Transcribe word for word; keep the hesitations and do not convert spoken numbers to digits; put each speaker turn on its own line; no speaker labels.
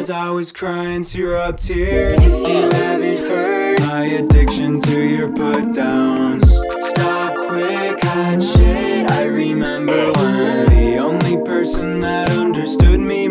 bars, I was crying syrup tears. If you haven't heard my addiction to your put downs. Stop quick, hot shit. I remember when the only person that understood